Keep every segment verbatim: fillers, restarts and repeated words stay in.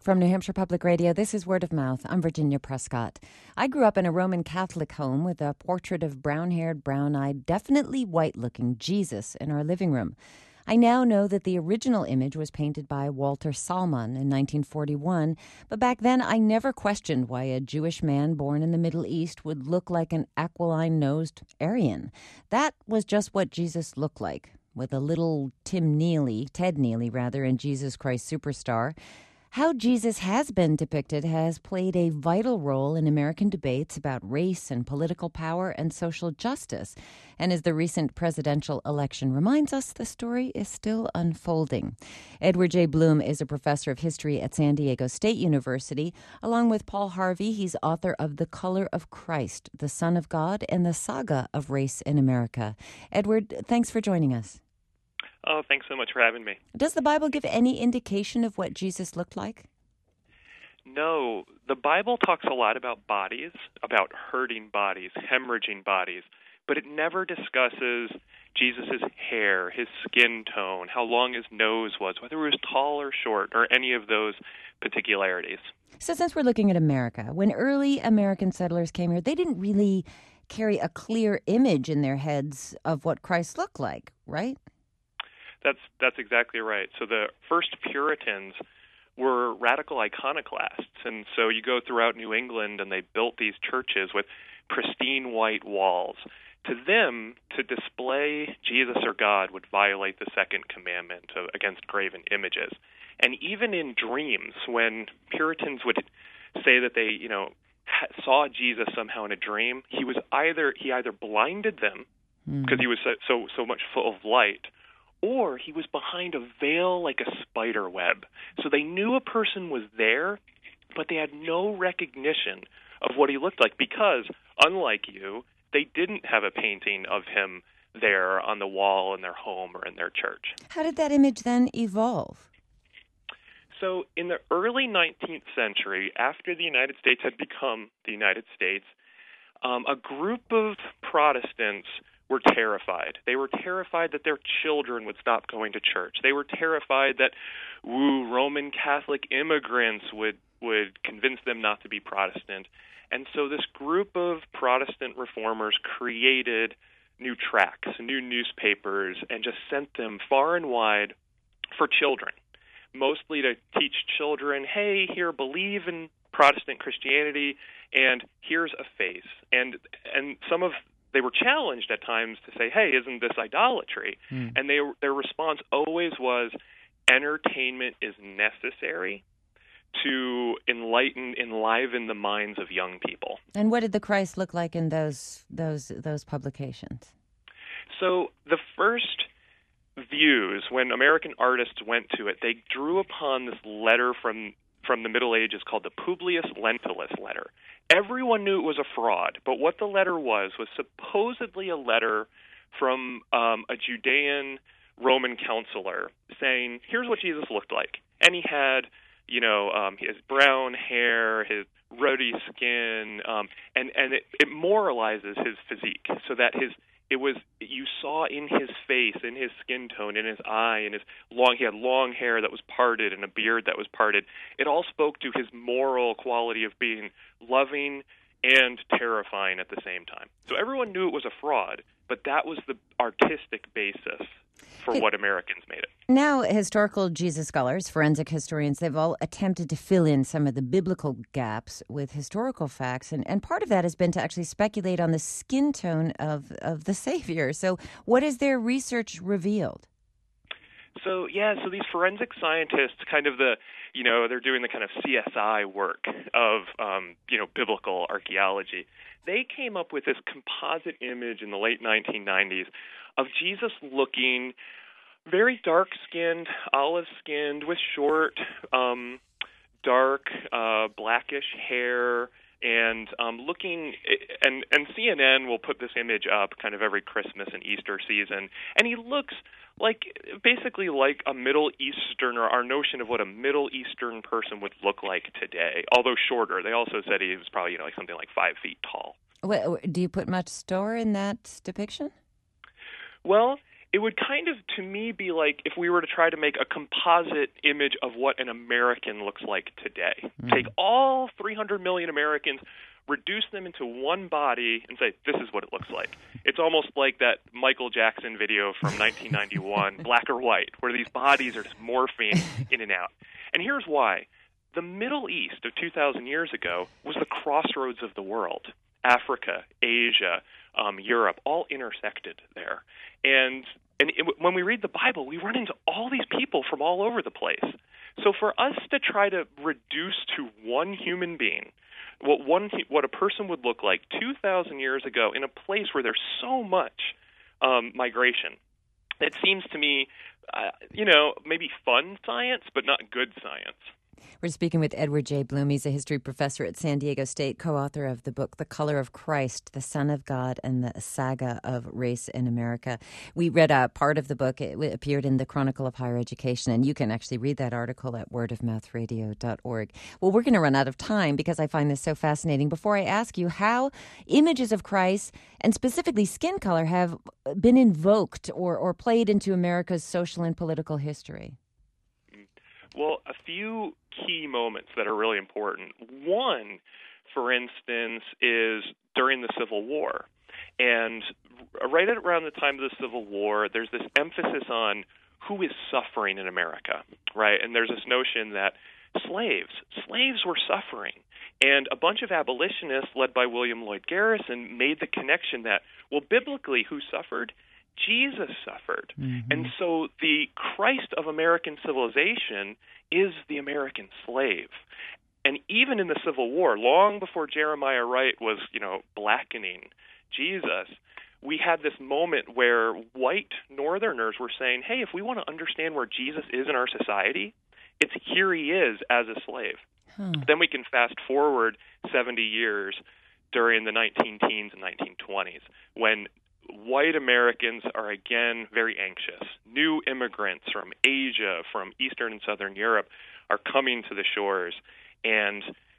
From New Hampshire Public Radio, this is Word of Mouth. I'm Virginia Prescott. I grew up in a Roman Catholic home with a portrait of brown-haired, brown-eyed, definitely white-looking Jesus in our living room. I now know that the original image was painted by Walter Salmon in nineteen forty-one, but back then I never questioned why a Jewish man born in the Middle East would look like an aquiline-nosed Aryan. That was just what Jesus looked like, with a little Tim Neely, Ted Neely rather, in Jesus Christ Superstar. How Jesus has been depicted has played a vital role in American debates about race and political power and social justice. And as the recent presidential election reminds us, the story is still unfolding. Edward J. Bloom is a professor of history at San Diego State University. Along with Paul Harvey, he's author of The Color of Christ, the Son of God, and the Saga of Race in America. Edward, thanks for joining us. Oh, thanks so much for having me. Does the Bible give any indication of what Jesus looked like? No. The Bible talks a lot about bodies, about hurting bodies, hemorrhaging bodies, but it never discusses Jesus' hair, his skin tone, how long his nose was, whether he was tall or short, or any of those particularities. So since we're looking at America, when early American settlers came here, they didn't really carry a clear image in their heads of what Christ looked like, right? That's that's exactly right. So the first Puritans were radical iconoclasts, and so you go throughout New England and they built these churches with pristine white walls. To them, to display Jesus or God would violate the second commandment of, against graven images. And even in dreams, when Puritans would say that they, you know, saw Jesus somehow in a dream, he was either he either blinded them because mm. he was so, so so much full of light, or he was behind a veil like a spider web. So they knew a person was there, but they had no recognition of what he looked like because, unlike you, they didn't have a painting of him there on the wall in their home or in their church. How did that image then evolve? So in the early nineteenth century, after the United States had become the United States, um, a group of Protestants were terrified. They were terrified that their children would stop going to church. They were terrified that, woo, Roman Catholic immigrants would, would convince them not to be Protestant. And so this group of Protestant reformers created new tracts, new newspapers, and just sent them far and wide for children, mostly to teach children, hey, here, believe in Protestant Christianity, and here's a face. And and some of They were challenged at times to say, hey, isn't this idolatry? Mm. And they, their response always was, entertainment is necessary to enlighten, enliven the minds of young people. And what did the Christ look like in those those those publications? So the first views, when American artists went to it, they drew upon this letter from from the Middle Ages called the Publius Lentulus letter. Everyone knew it was a fraud, but what the letter was was supposedly a letter from um, a Judean Roman counselor saying, here's what Jesus looked like. And he had, you know, um, his brown hair, his ruddy skin, um, and, and it, it moralizes his physique so that his It was, you saw in his face, in his skin tone, in his eye, in his long, he had long hair that was parted and a beard that was parted. It all spoke to his moral quality of being loving and terrifying at the same time. So everyone knew it was a fraud, but that was the artistic basis for what Americans made it. Now, historical Jesus scholars, forensic historians, they've all attempted to fill in some of the biblical gaps with historical facts, and, and part of that has been to actually speculate on the skin tone of, of the Savior. So what has their research revealed? So, yeah, so these forensic scientists, kind of the, you know, they're doing the kind of C S I work of, um, you know, biblical archaeology. They came up with this composite image in the late nineteen nineties of Jesus looking very dark-skinned, olive-skinned, with short, um, dark, uh, blackish hair, and um, looking, and, and C N N will put this image up kind of every Christmas and Easter season, and he looks like, basically like a Middle Eastern, or our notion of what a Middle Eastern person would look like today, although shorter. They also said he was probably, you know, like something like five feet tall. Well, do you put much store in that depiction? Well, it would kind of, to me, be like if we were to try to make a composite image of what an American looks like today. Mm. Take all three hundred million Americans, reduce them into one body, and say, this is what it looks like. It's almost like that Michael Jackson video from nineteen ninety-one, Black or White, where these bodies are just morphing in and out. And here's why. The Middle East of two thousand years ago was the crossroads of the world. Africa, Asia, um, Europe, all intersected there. And and it, when we read the Bible, we run into all these people from all over the place. So for us to try to reduce to one human being what one what a person would look like two thousand years ago in a place where there's so much um, migration, it seems to me, uh, you know, maybe fun science, but not good science. We're speaking with Edward J. Blum. He's a history professor at San Diego State, co-author of the book The Color of Christ, the Son of God and the Saga of Race in America. We read a part of the book. It appeared in the Chronicle of Higher Education, and you can actually read that article at word of mouth radio dot org. Well, we're going to run out of time because I find this so fascinating. Before I ask you how images of Christ, and specifically skin color, have been invoked or, or played into America's social and political history. Well, a few key moments that are really important. One, for instance, is during the Civil War. And right around the time of the Civil War, there's this emphasis on who is suffering in America, right? And there's this notion that slaves, slaves were suffering. And a bunch of abolitionists led by William Lloyd Garrison made the connection that, well, biblically, who suffered? Jesus suffered. Mm-hmm. And so the Christ of American civilization is the American slave. And even in the Civil War, long before Jeremiah Wright was, you know, blackening Jesus, we had this moment where white Northerners were saying, hey, if we want to understand where Jesus is in our society, it's here he is as a slave. Hmm. Then we can fast forward seventy years during the nineteen teens and nineteen twenties, when white Americans are again very anxious. New immigrants from Asia, from Eastern and Southern Europe are coming to the shores, and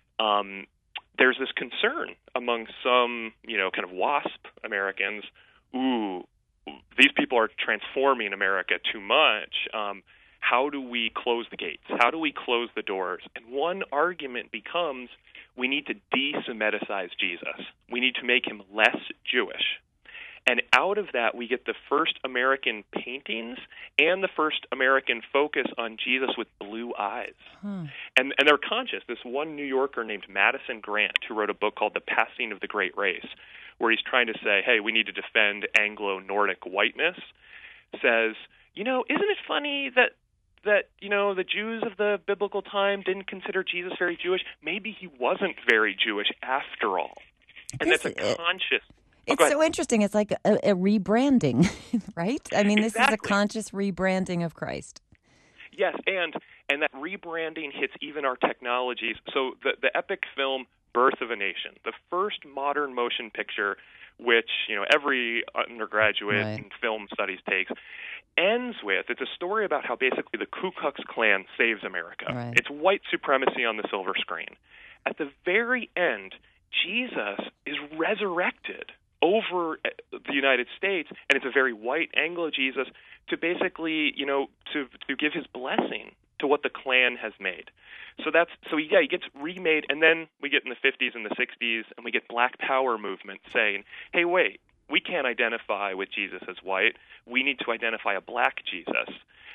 um, there's this concern among some, you know, kind of WASP Americans. Ooh, these people are transforming America too much. Um, how do we close the gates? How do we close the doors? And one argument becomes we need to de-Semiticize Jesus. We need to make him less Jewish. And out of that, we get the first American paintings and the first American focus on Jesus with blue eyes. Hmm. And, and they're conscious. This one New Yorker named Madison Grant, who wrote a book called The Passing of the Great Race, where he's trying to say, hey, we need to defend Anglo-Nordic whiteness, says, you know, isn't it funny that, that you know, the Jews of the biblical time didn't consider Jesus very Jewish? Maybe he wasn't very Jewish after all. And that's a conscious... It's oh, so interesting. It's like a, a rebranding, right? I mean, this exactly. is a conscious rebranding of Christ. Yes, and and that rebranding hits even our technologies. So the, the epic film Birth of a Nation, the first modern motion picture, which, you know, every undergraduate right. in film studies takes, ends with, it's a story about how basically the Ku Klux Klan saves America. Right. It's white supremacy on the silver screen. At the very end, Jesus is resurrected over the United States, and it's a very white Anglo-Jesus, to basically, you know, to to give his blessing to what the Klan has made. So that's so yeah, he gets remade, and then we get in the fifties and the sixties, and we get Black Power movement saying, hey, wait, we can't identify with Jesus as white. We need to identify a black Jesus.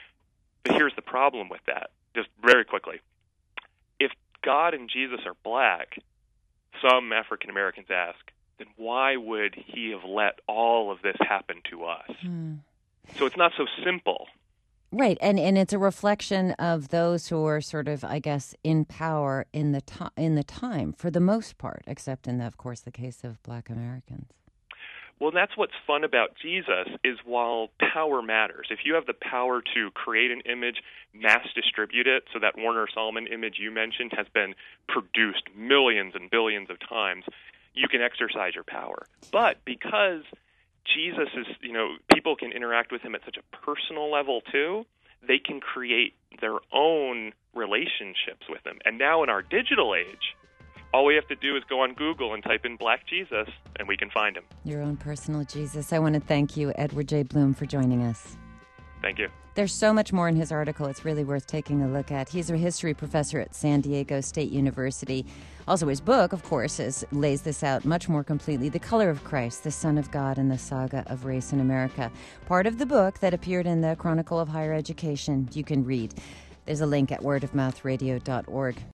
But here's the problem with that, just very quickly. If God and Jesus are black, some African Americans ask, then why would he have let all of this happen to us? Hmm. So it's not so simple. Right, and and it's a reflection of those who are sort of, I guess, in power in the to- in the time, for the most part, except in, the, of course, the case of Black Americans. Well, that's what's fun about Jesus, is while power matters, if you have the power to create an image, mass distribute it, so that Warner Salmon image you mentioned has been produced millions and billions of times, you can exercise your power. But because Jesus is, you know, people can interact with him at such a personal level too, they can create their own relationships with him. And now in our digital age, all we have to do is go on Google and type in Black Jesus, and we can find him. Your own personal Jesus. I want to thank you, Edward J. Bloom, for joining us. Thank you. There's so much more in his article. It's really worth taking a look at. He's a history professor at San Diego State University. Also, his book, of course, is, lays this out much more completely. The Color of Christ, the Son of God and the Saga of Race in America. Part of the book that appeared in the Chronicle of Higher Education you can read. There's a link at word of mouth radio dot org.